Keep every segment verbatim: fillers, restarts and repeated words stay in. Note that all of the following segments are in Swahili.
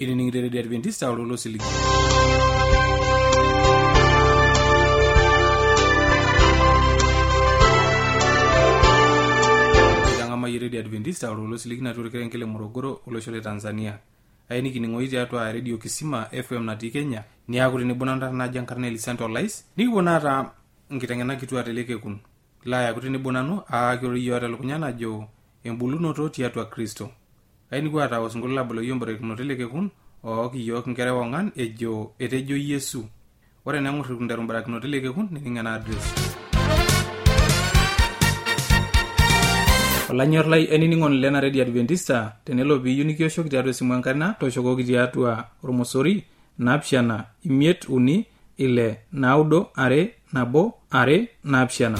ininingire Radio Adventista ololo siligi. Kama Radio Adventista ololo siligi na turikere nkele Morogoro olosho le Tanzania. Aini kiningoiti atwa Radio Kisima F M natii Kenya. Ni akuri ni bonanda na jankarne Lisanto Lais. Ni bonata nkitengena kitu ateleke kun. La ya kuti ni bonano aakiri yo atalukunyana jo embulunoto tiatwa Kristo. Aini kwa ata wasungulula bolo yombore kunoteleke kun o kiyo nkere wangan ejo etejo Yesu. Ore nangurri kundarumbara kunoteleke kun ningana address. Olanyor lai eniningon lena Radio Adventista tenelo biyu nikiosho kitiatu simu enkana toshoko kitiatu ormosori napshana imiet uni ile naudo are nabo are napshana.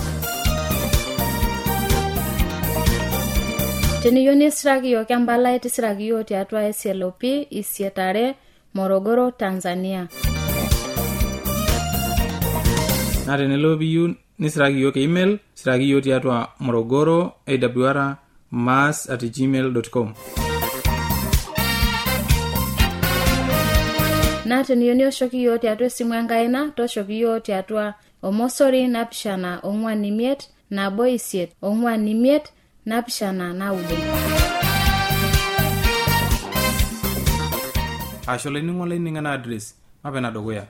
Teniyo nisiraki kambala itisiraki tiatu S L O P Isietare Morogoro Tanzania. Na tenelo biyu nisiraki yo email siraki yo tiatu morogoro awr mass at gmail dot com. Na teniyo nioshoki yo tiatu simu enkaina toshoki yo tiatu omosori napshana ongwan imiet nabo isiet ongwan imiet napshana naudo. Ashole ningole ningana address mapena dogoya.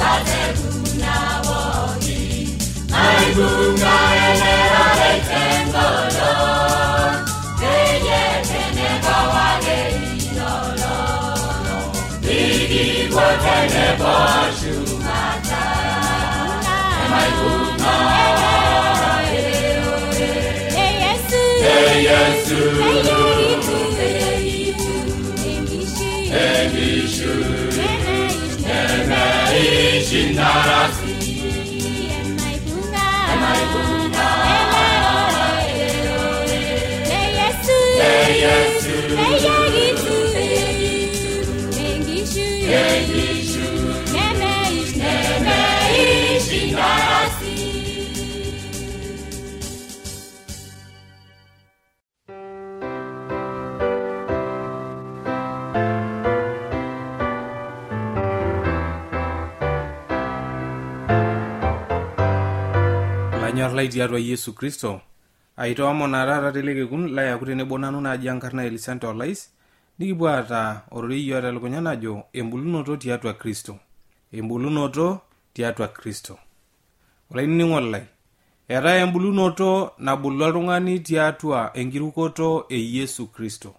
Lai tiatua Yesu Kristo aitoomon narara telekekun lai aku tenebo nanu naaji enkarna Elisante Olais nikipuo aata ororei yiok telukunya najo embulunoto tiatua Kristo. Embulunoto tiatua Kristo. Olainining'oni lai, eetai embulunoto nabulu oltung'ani tiatua enkirukoto e Yesu Kristo.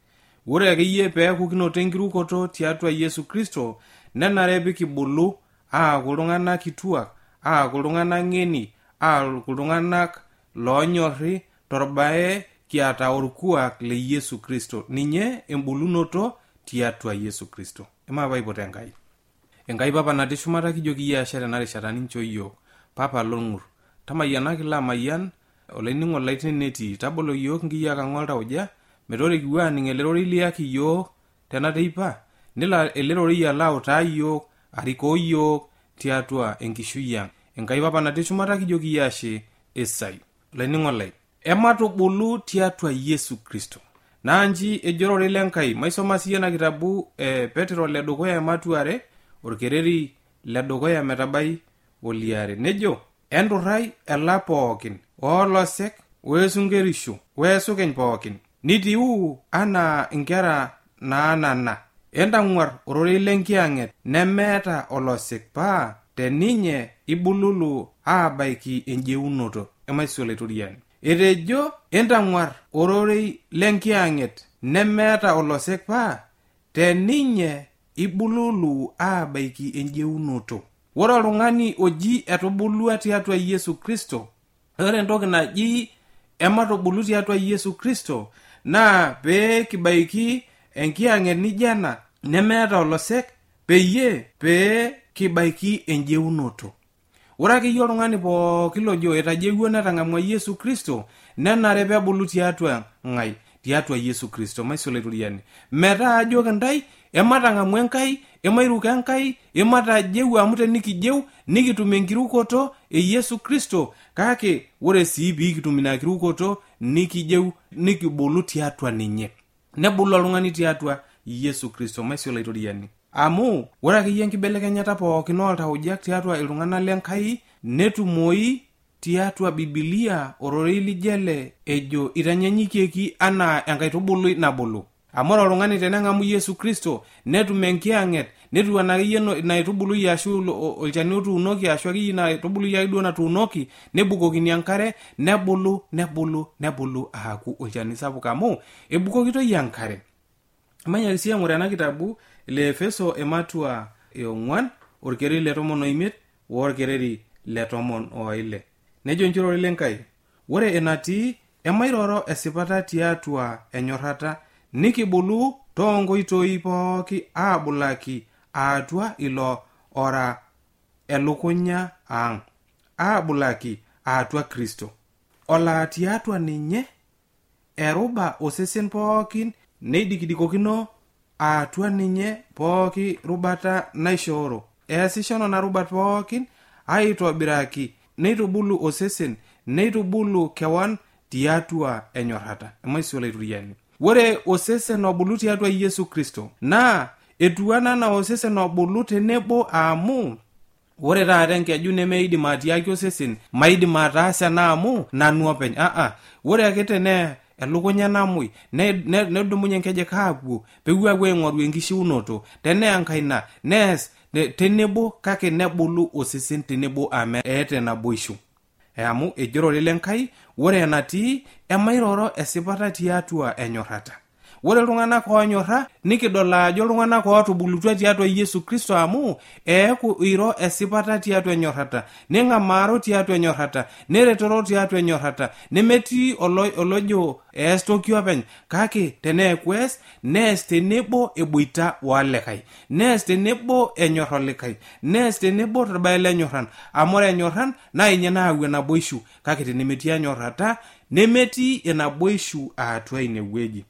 Ore akeyie peeku kinoto enkirukoto tiatua Yesu Kristo, nenare pikibulu aaku iltung'anak kituak, aaku iltung'anak ng'eni, aaku iltung'anak loonyorri torbae kiata orkuak le Yesu Kristo. Ninye embulunoto tiatua Yesu Kristo. Ema paipote Enkai. Enkai papa natii shumata kijoki yie ashe tenarishata nincho yiok. Papa long'ur, tamayianaki la mayian olainining'oni lai tenetii, tabolo yiok nkiyiak ang' oltauja metoriki aning' ele rorei liaki yiok tena teipa, nelo ele rorei alautaa yiok, arikoo yiok tiatua enkishui ang'. Enkai papa natii shumata kijoki yie ashe esai. Olainining'oni lai, ematubulu tiatua Yesu Kristo. Naanji ejorore lenkai, maisoma siye na kitabu e Petro le dukuya ematuare, orkereri le dukuya metabai oliare. Nejo, endurrai ela pookin, oolosek, weesungerisho, weesukeny pookin. Nitiu anaa inkera naanana. Entang'uar ororei lenkiang'et nemeeta olosek paa teninye ibululu aabaiki enjeunoto. Emaisolo eturiani. Etejo entang'uar ororei lenkiang'et nemeeta olosek paa teninye ibululu aabaiki enjeunoto. Ore oltung'ani oji etubulua tiatua Yesu Kristo, ore entoki naji ematubulu tiatua Yesu Kristo naa pee kibaiki enkiang'et nijo ena nemeeta olosek peyie pee kibaiki enjeunoto. Ore akeyie oltung'ani pooki lojo etajeuo netang'amua Yesu Kristo nenare peebulu tiatua ng'ai tiatua Yesu Kristo. Maisolo eturiani. Metaa ajo kintai ematang'amua Enkai, emairuka Enkai, ematajeu amu tenikijeu nikitum enkirukoto e Yesu Kristo, kake ore sii piikitum ina kirukoto nikijeu nikibulu tiatua ninye. Nebulu oltung'ani tiatua Yesu Kristo. Maisolo eturiani. Amu ore akeyie enkibelekenyata pookin oltaujiak tiatua iltung'anak lenkai netumoi tiatua Biblia ororei lijele ejo itanyanyikieki anaa enkaitubului nabulu. Amu ore oltung'ani teneng'amu Yesu Kristo netum enkiang'et netu anakeyie naitubului ashu olchani otuunoki ashu akeyie naitubului ake duo natuunoki nebukokini enkare nebulu nebulu nebulu aaku olchani sapuk amu ebukokitoi enkare. Manyaki sii eng'ore ena kitabu le Efeso ematua eong'uan orkereri le tomon oimiet workereri le tomon oile. Nejo njorore lenkai, ore enatii emairoro esipata tiatua enyorrata nikibulu toonkoitoi pooki aabulaki atua ilo ora elukunya ang', aabulaki atua Kristo. Ola tiatua ninye eruba osesen pookin neidikidikokino atua ninye pooki rubata naishooro. Eesisho nena rubat pookin aitobiraki neitubulu osesen, neitubulu kewan tiatua enyorrata. Emaisolo eturiani. Ore osesen obulu tiatua Yesu Kristo naa etuana na osesen obulu tenebo amu ore taata enkeju nemeidim atiaki osesen maidim ataasa na amu nanu openy. Aa, ore ake tene elukunya namoi nedumunye nkejek aapuo pewuo apuo aing'oru enkishiunoto tenea enkaina nees tenebo kake nebulu osesen tenebo ame eeta naboisho. Amu ejito lele Enkai ore enatii emairoro esipata tiatua enyorrata. Ore iltung'anak oonyorra nikidol ajo iltung'anak ootubulutua tiatua Yesu Kristo amu eeku iro esipata tiatua enyorrata, ning'amaro tiatua enyorrata, neretoro tiatua enyorrata, nemetii olojo ees toki openy, kake teneeku ees nees tenebo eboita oolikai, nees tenebo enyorr olikai, nees tenebo torbae lenyorran, amu ore enyorran naa ninye nayau enaboishu, kake tenemetii enyorrata nemetii enaboishu atua inewueji.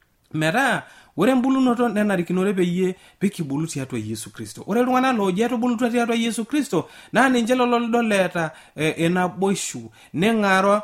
Metaa ore embulunoto nenarikinore peyie pikibulu tiatua Yesu Kristo. Ore iltung'anak looji etubulutua tiatua Yesu Kristo naa ninche lelo lidoleta enaboishu neng'aro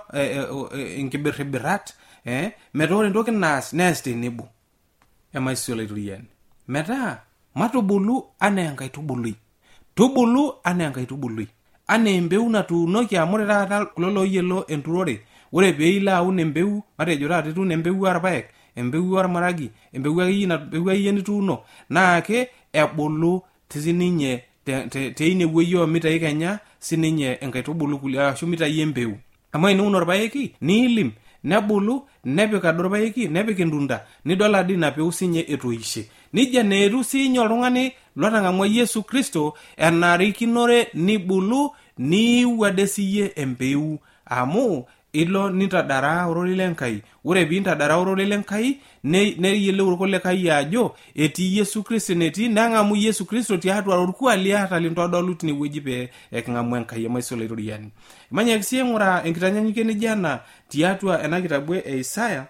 inkibirribirat eh metaa ore entoki naas nees tenebo. Emaisio laituriani. Metaa matubulu anaa enkaitubului. Tubulu anaa enkaitubului. Anaa embeu natuunoki amu ore taata kulo looyiolo enturore. Ore peilo aun embeu, matejo taata ituuno embeu orpaek, embeu ormaragi, embeu akeyie nituuno, naake ebulu sininye teine wueji omitai Kenya sininye enkaitubulu kulie ashu mitai embeu. Amu eniun orpaeki niilim nebulu nepik ado orpaeki nepik entunda nidol adi ina peu sinye etoishe. Nija neetu sinye oltung'ani lotang'amua Yesu Kristo enarikinore nibulu niiu ade siyie embeu amu ilo nintadara orori lenkai. Ore piintadara orori lenkai neyiolou irkulikai ajo etii Yesu Kristo netii neng'amu Yesu Kristo tiatua orkuak liata lintodolu tinewueji pee eking'amu Enkai emaisio laituriani. Imanyaki sii ng'ura enkitanyanyukie nijia ena tiatua ena kitabu e Isaya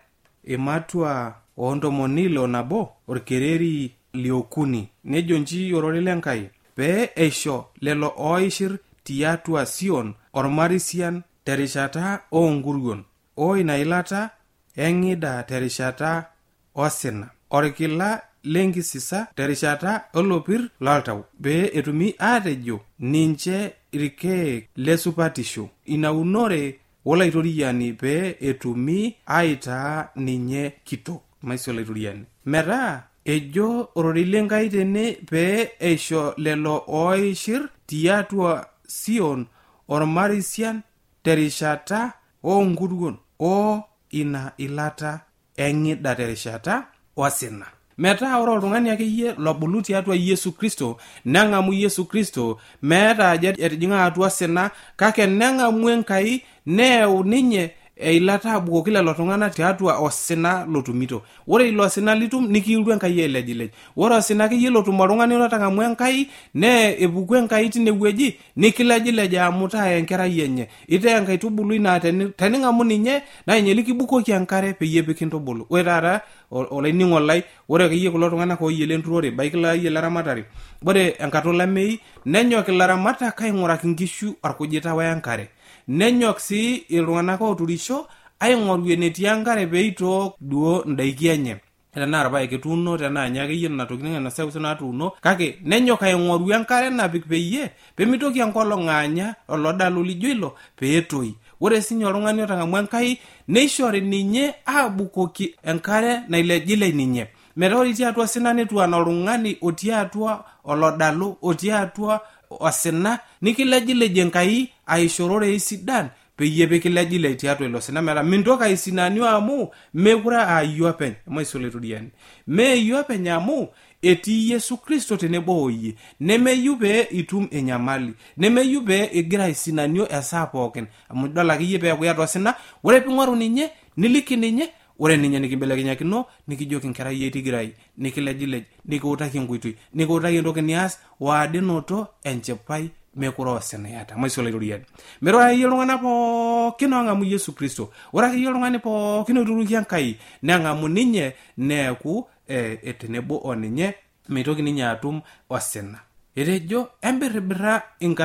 ematua ontomoni ilo nabo orkereri liokuni. Nejo nji orori lenkai pee eisho lelo oishir tiatua Sion ormarisian terishata oonkuruon, o inailata eng'ida terishata osina, orkila lenkisisa terishata olopir loltau, pee etumi aatejo ninche irkeek lesupatisho, inaunore olaitoriani pee etumi aitaa ninye kitok. Maisio laitoriani. Metaa ejo orori lenkai tene pee eisho lelo oishir tiatua Sion ormarisian terishata oonkuruon o ina ilata eng'ida terishata osina. Metaa ore oltung'ani akeyie lobulu tiatua Yesu Kristo neng'amu Yesu Kristo meeta aja etijing'a atua osina, kake neng'amu Enkai neyau ninye eilata abukoki lelo tung'anak tiatua osina lotumito. Ore ilo osina litum nikiilu Enkai elejilej. Ore osina akeyie lotum oltung'ani lotang'amua Enkai nee epuku Enkai tinewueji nikilejilej amu taa enkerai enye. Itaa enkaitubului naa tening'amu ninye naa ninye likibukoki enkare peyie pikintubulu. Ore taata olaining'o lai ore akeyie kulo tung'anak ooyiolo enturore baiki looyiolo eramatare, ore enkata olamei nenyok ilaramatak aing'uraki nkishu orkujita wenkare. Nenyok sii iltung'anak ooturisho aing'oru enetii enkare peitook duo ndaiki enye. Tenaa irpaek etuuno, tenaa nye akeyie nena tokitin nena seuseu natuuno, kake nenyok aing'oru enkare napik peyie pemitoki enkolong' aanya olodalu lijo ilo peetoi. Ore sinye oltung'ani otang'amua Enkai neishori ninye aabukoki enkare nailejilej ninye. Metaa ore tiatua osina netu ana oltung'ani otii atua olodalu otii atua osina nikilejilej Enkai aishorore sidan peyie pikilejilej tiatua ilo sina metaa mintoki aisinaniu amu mekure aayio openy. Maisio laituriani. Meeyio openy amu etii Yesu Kristo tenebo oyie. Nemeyiu pee itum enyamali. Nemeyiu pee igira aisinaniu esaa pookin. Amu idol akeyie pee eku iyata osina, ore ping'oru ninye niliki ninye, ore ninye nikibelekenyakino nikijoki enkerai etigirai nikilejilej nikiutaki enkoitoi nikiutaki entoki nias waadinoto enchipai mekure osina yata. Maisio laituriani. Metaa akeyie iltung'anak pookin oong'amu Yesu Kristo, ore akeyie oltung'ani pookin oituruki Enkai neng'amu ninye neeku e tenebo oninye mitoki ninye atum osina. Etejo embirribirra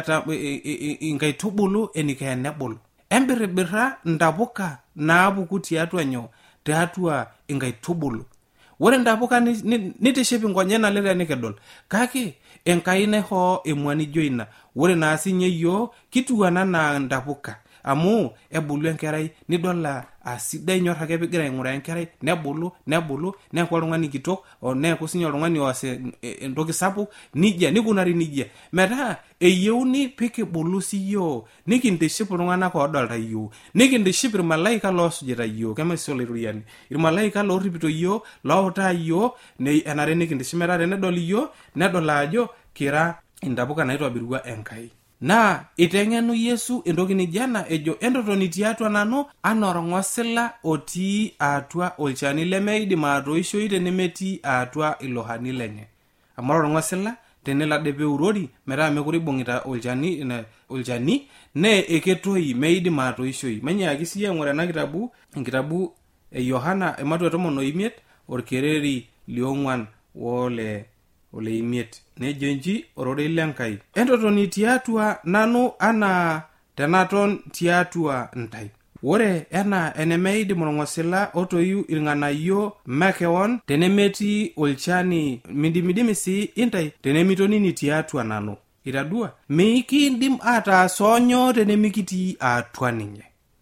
inkaitubulu enikea nebulu. Embirribirra ntapuka naapuku tiatua nyoo tiatua inkaitubulu. Ore ntapuka nitiship inkonyek naleng tenikidol, kake Enkai naihoo emua nijo ina. Ore naa sinye yiok kitiu enaa ntapuka amu ebulu enkerai nidol asidai nyor ake pigira aing'uraa enkerai nebulu nebulu neeku oltung'ani kitok o neeku sinye oltung'ani oas entoki sapuk nijia nikunari nijia metaa eyieuni pikibulu siyo nikintiship iltung'anak oodolta yiok nikintiship irmalaika loosujita yiok kemaisol itoriani irmalaika loorripito yiok loutaa yiok enare nikintiship metaa tenedol yiok nedol ajo kira intapuka naitobirua Enkai. Naa iteng'enu Yesu entoki nijana ejo entotoni tiatua nanu anaa orng'osila otii atua olchani lemeidim atoishoi tenemetii atua ilohani lenye. Amu orng'osila tenelo ade peurori metaa mekure ibung'ita olchani olchani nee eketoi meidim atoishoi. Manyaaki siya ng'ore ena kitabu enkitabu e Yohana ematua tomon oimiet orkereri liong'uan wole ole imiet nejo nji ororei lenkai entotoni tiatua nanu anaa tenaton tiatua ntai. Ore ena enemeidim orng'osila otoyu irng'anayio makewon tenemetii olchani mindimidimi sii intai tenemitonini tiatua nanu. Itadua mikiindim ataas onyo tenemikitii atua ninye.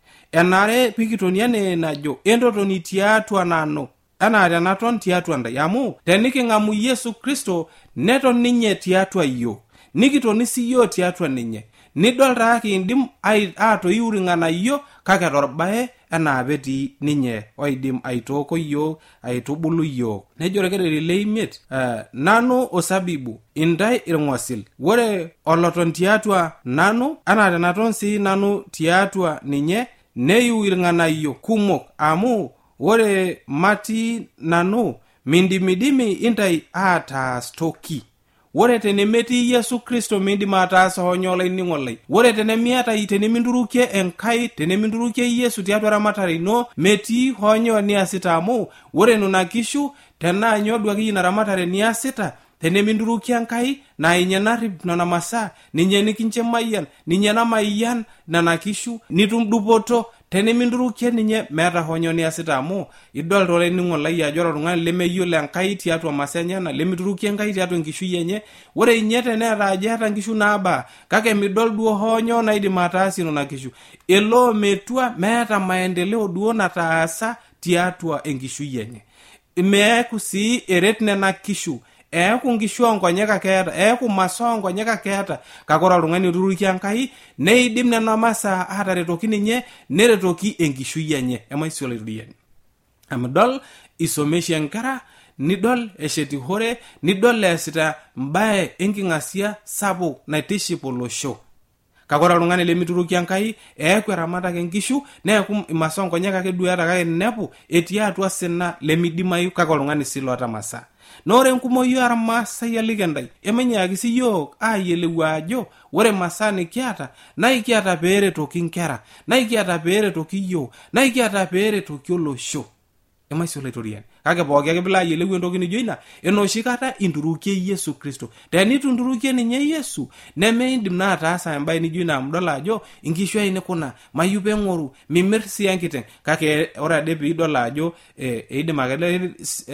Enare pikitoniane najo entotoni tiatua nanu anaa tenaton tiatua ntai amu teniking'amu Yesu Kristo neton ninye tiatua yiok nikitoni siyo tiatua ninye nidol taa kiindim atoiu irng'anayio kake torbae enaa petii ninye oidim aitooko yiok aitubulu yiok. Nejo orkereri leimiet uh, nanu osabibu intai irng'osil ore oloton tiatua nanu anaa tenaton sii nanu tiatua ninye neiu irng'anayio kumok amu ore mati nanu mindimidimi intai ataas toki. Ore tenemetii Yesu Kristo mindim ataas honyo laining'olai. Ore tenemiata tenemindurukie Enkai tenemindurukie Yesu tiatua ramatare ino metii honyo niasita amu ore nuna kishu tenaa nyoduaki ina ramatare niasita tenemindurukie Enkai na inye narip nona masaa ninye nikinche mayian ninye namayian nana kishu nitum dupoto tenemindurukie ninye meeta honyo niasita amu idol tole ning'olai ajo oltung'ani lemeyiolo Enkai tiatua masaa enye lemiturukie Enkai tiatua nkishui enye. Ore inye teneeta ajo eeta nkishu naaba kake midol duo honyo naidim ataasi nona kishu elo metua meeta maendeleo duo nataasa tiatua enkishui enye. Meeku sii eret nena kishu eeku nkishu onkonyeka keeta eeku masaa onkonyeka keeta kakora oltung'ani oturukia Enkai neidim nena masaa ataretoki ninye neretoki enkishui enye emaisolo iriani. Amidol isomesha nkera nidol eshetihore nidol eesita mbae enking'asia sapuk naitiship olosho. Kakora oltung'ani lemiturukia Enkai eeku eramatake nkishu neeku masaa onkonyeka ake duo eeta kake nepu etii atua sina lemidimayu kake oltung'ani sii loota masaa. Nore enkumoyu armaasai alikendai emenyaaki siyiok ayieleu ajo ore masaa nikiata na ikiata peeretoki nkera na ikiata peeretoki yiok na ikiata peeretoki olosho emaisolo itoriani. Kake pooki ake bila ayieleu entoki nijo ina enoshi kata indurukie Yesu Kristo. Tenitundurukie ninye Yesu nemeindim naa ataasa embaye nijo ina amdol ajo inkishu ainei kuna mayu peng'oru mimir sii enkiteng kake ore ade piidol ajo eh, eidim ake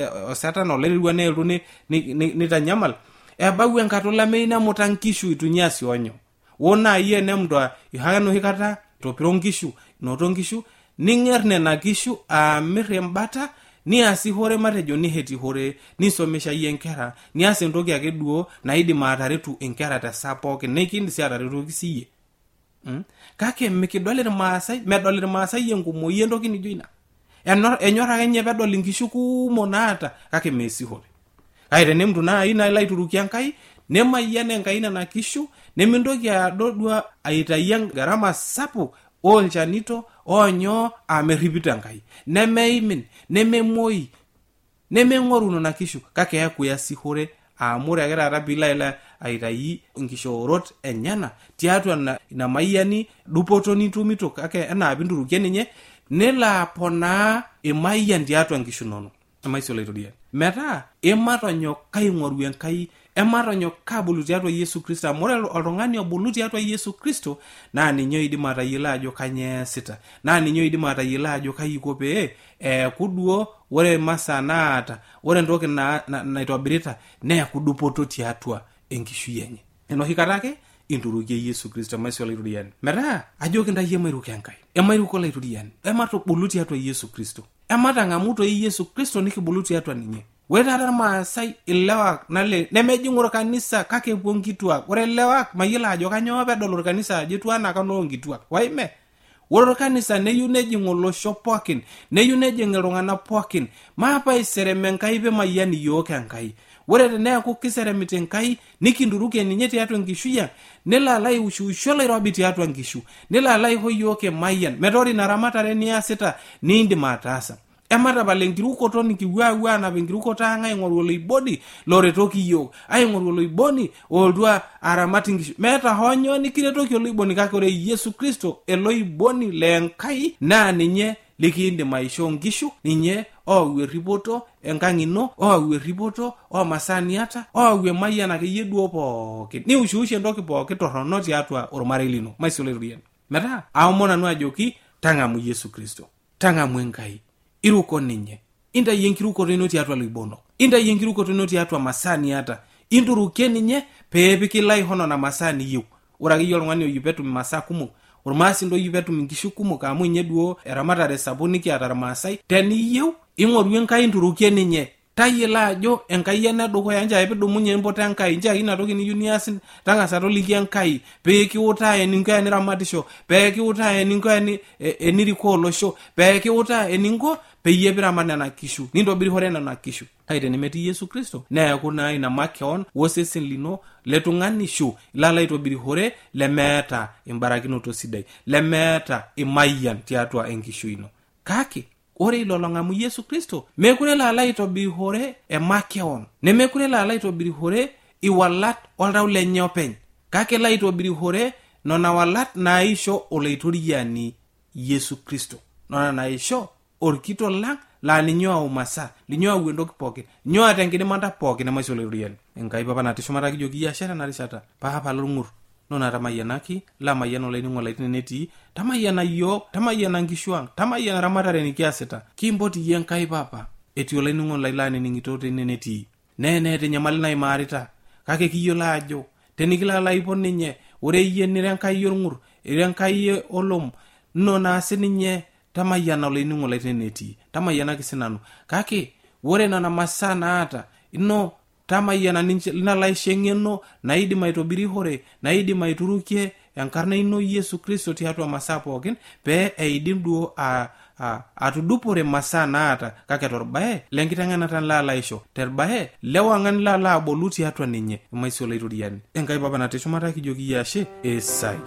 Satan olairua neeltu nitanyamal ebau enkata olameyu nemuta nkishu itunyasi onyo. Wona iye nemdwa ihano hikata topiro nkishu noto nkishu ninger nena kishu amir embata niasi hore matejo niheti hore nisomesha iye nkera niasi entoki ake duo naidim ataretu enkera tesapoki nekindi si ataretu kisiye. Hmm? Kake mikidol irmaasai medol irmaasai enkumoyi entoki nijo ina. Enor enyor ake nye pedol nkishu kumo naata kake mesi hore. Kake tenemtu naa ina ila iturukia Enkai nemayian Enkai nena kishu nemintoki adodua aitayia garama sapuk olchanito onyo ameripita Enkai nemeimin nememoi nemeng'oru nona kishu kake eaku yasihore amure ake taata bila ila aitayi nkishorot enyana tiatua na ina mayiani dupoto nitumito kake enaa pindurukie ninye nela ponaa emayian tiatua nkishu nono emaisolo itoriani metaa ematonyo kaing'oru Enkai ematonyo kabulu tiatua Yesu Kristo amore oltung'ani obulu tiatua Yesu Kristo naa ninye oidim atayiolo ajo kanyeesita naa ninye oidim atayiolo ajo kayiko pee eeku duo ore masaa naata ore entoki na, na, naitobirita neeku dupoto tiatua enkishui enye. Enoshi kata ake inturukie Yesu Kristo maisho laiturian mera ajo kintaye mairuke enkai emairuko laiturian emato buluti atwa Yesu Kristo emata ngamuto Yesu Kristo nikibuluti atwa ninye wetara maasai ilewak nale nemejingor kanisa kake pongitwa ore lewak mayila ajo kanyo pedolor kanisa jetwana kano ngitwa waime woro kanisa neyu nejingo losho pokin neyu nejing iltung'ana pokin maapa isereme enkai pe mayani yoke enkai wore teneaku kiseremite enkai nikinduruke ninye tiatwa nkishuya nelalai ushuusho lairobi tiatwa nkishu nelalai hoyoke mayan metori naramatare niasita niindim ataasa emata balengirukoto nikiwawa na bengirukoto anga ing'oru loiboni loretoki yo aing'oru loiboni oldua aramati ngishu meta honyo nikiretoki loiboni kake ore Yesu Kristo eloiboni lenkai na ninye likinde maisho ngishu ninye owe ripoto enkangino owe ripoto o masaniata owe mayana ke yeduo pookin ni ushushe ndoki pookin torono tiatwa ormarei lino maisole ruyen meta aomona nu ajoki tangamu Yesu Kristo tangamu enkai iruko ninye inda yengiruko reno tiatwa loibono inda yengiruko reno tiatwa masani ata induruke ninye peepiki lai hono na masani yu uraki yolngani oyipetu masa kumok urmasi ndo yipetu mingishu kumok amu nye duo eramatare sabuni ki atara masai teniyieu ing'oru enkai induruke ninye tayila ajo enkai ena dukuya nja epidumunye mbote enkai nja ina toki niyu niasin tangasa toliki enkai peki utaye ninko eniramatisho peki utaye ninko eni eniriko olosho peki utaye eninko peyie biramana na kishu nindobiri horena na kishu haide nimeti Yesu Kristo na kuna ina makeon wosesin lino letung'anishu lala itobiri hore lemeta imbarakinoto sidai lemeta imayan tiatwa enkishu ino kake ore ilolongamu Yesu Kristo mekure lala itobiri hore emakeon nemekure lala itobiri hore iwalat oltau lenye openy kake la itobiri hore nona walat naisho oleitoriani Yesu Kristo nona naisho orkito lang la ninyo umasa linyo wendoki poke nyo atengidimanda poke na maisho oleitoriani enkai papa natishomata kijoki yashara na rishata papa lurungur nona tamayanaki la mayano lainingo laitineti tamayana yo tamayana ngishuang tamayana ramatare nikiaseta kimboti yenkai papa eti olainingo lailani ningitote neneti nene te nyamali na imarita kake kiyola ajo tenikila laipon ninye ore yenire enkai yorngur irenkai olom nona sininye tamayana olainingo laitineti tamayana kisinanu kake ore nana masana ata ino tamayana ninche nalaishengeno naidi maitobiri hore naidi maiturukie enkarna ino Yesu Kristo tiatwa masaa pookin pe eidim duo a, a atudupore masaa naata kake torbae lenkitengana tan la laisho terbae lewangan la la boluti atwa ninye maisho laituriani enkai baba natishomata kijoki yashe esai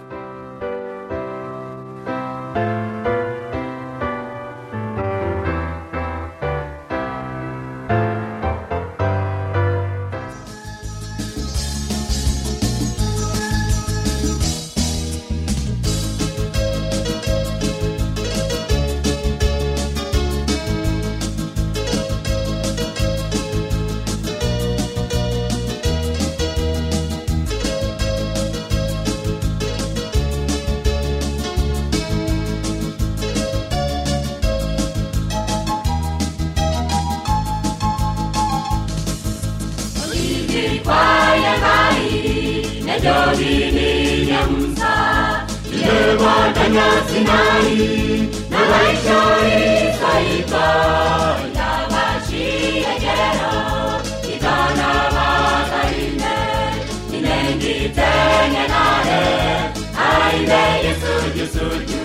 Jodini nyamsa Lewa danya sinai Na laisho isaika Ilawashi ejero Kitana wakarine Inengi tenye nare Ainde yesuju suju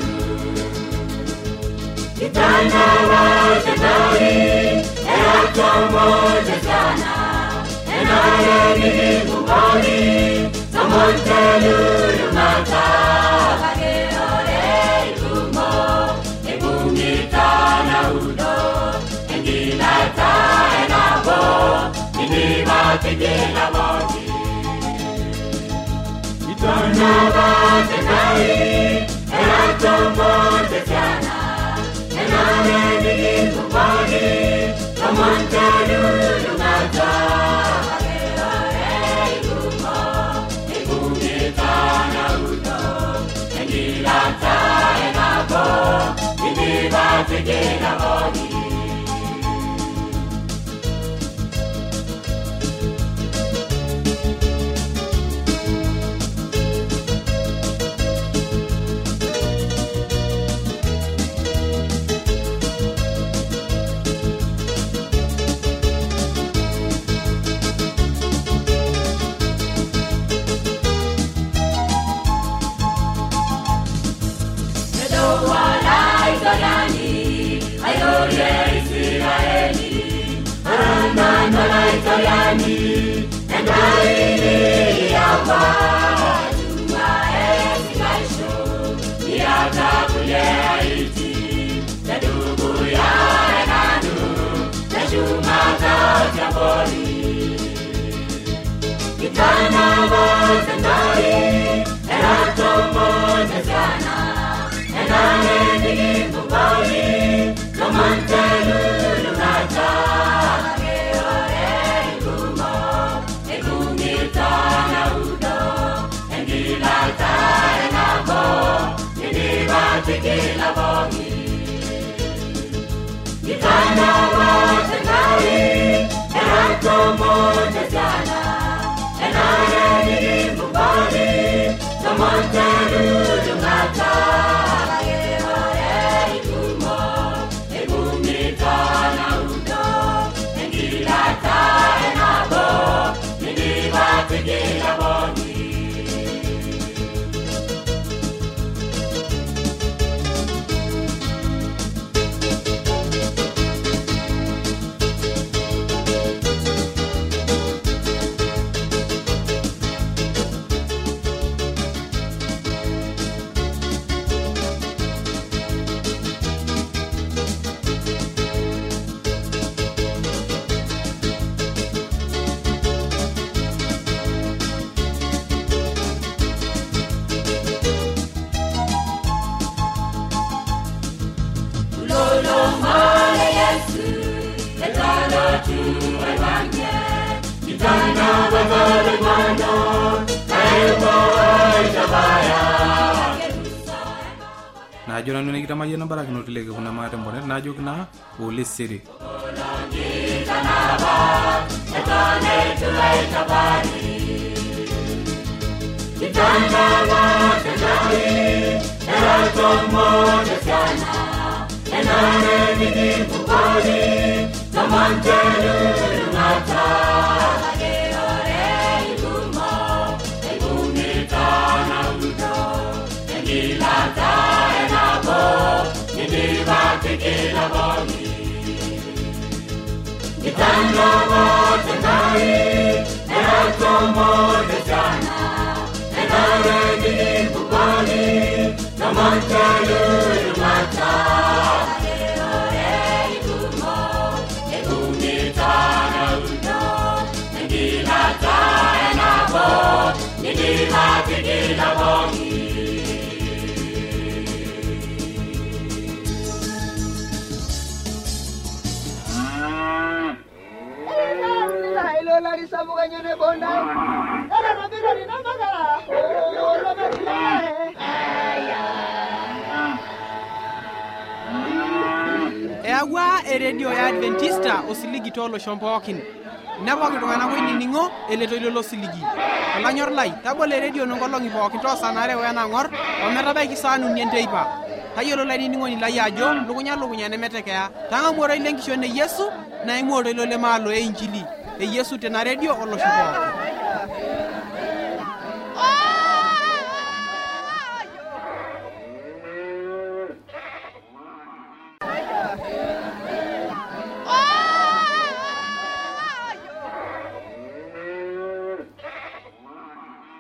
Kitana wajetari Eato moje sana Enare ni muboni Montelulu mata Kage ore ikumo Ebungita na udo Engilata enabo Iniba tegela moji Itana batenai Erato monte tiana Enane nigi kubani Montelulu mata Tegela body Nana italiani, endaini yawa, Juma esi maisho, Yata kuye aiti, Tedugu ya enanu, Tejuma taja boli. Kitana watendai, Erato monte sana, Enane nigingu boli, Lomante lulunata. Tikila bongi Kitana watendai Erato monte sana Enane nigingu boli Tomonte lulungata Eore ikumo Egumita na udo Engilata enabo Nidiba tikila bongi najo nanu nikitamayiana barakino tileke kuna maate mbonet najo kina ole siri Tikila bongi Kitana watendai Erato monte sana Enare nigingu boli Tomonte lulungata Eore ikumo Egumita na udo Engilata enabo Nidiba tikila bongi Lari sabu kanyene bonda. Era rabira ni namagara. Oh, rabira. Ewa eredio ya Adventista osiligi tolo shompookin. Napoki tungana ko iningo eleto ilo siligi. Olanyor lai, tabole eredio nongolongi pookin to sanare wena ngor, ometabaiki sanu nienteipa. Tayiolo lai niningoni lai ajo lukunya lukunya nemetekea. Tanga moro ile nkishone Yesu na ingoro ilo le malo e injili. E Yesu tena radio olosho pookin.